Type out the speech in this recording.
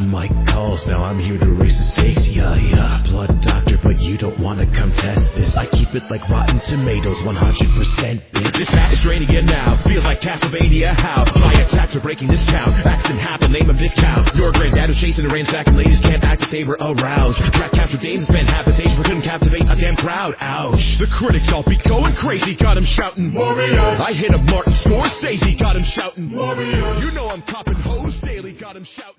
on my calls, now I'm here to raise the stakes, yeah. Blood doctor, but you don't wanna come test this. I keep it like rotten tomatoes, 100% bitch. This hat is draining it now, feels like Castlevania, how? My attacks are breaking this town, accident happened, name of discount. Your granddad was chasing and ransacking, ladies can't act if they were aroused. Track capture dames, spent half the stage, but couldn't captivate a damn crowd, ouch. The critics all be going crazy, got him shouting, Warriors. I hit a Martin Scorsese, got him shouting, Warriors. You know I'm copping hoes daily, got him shouting.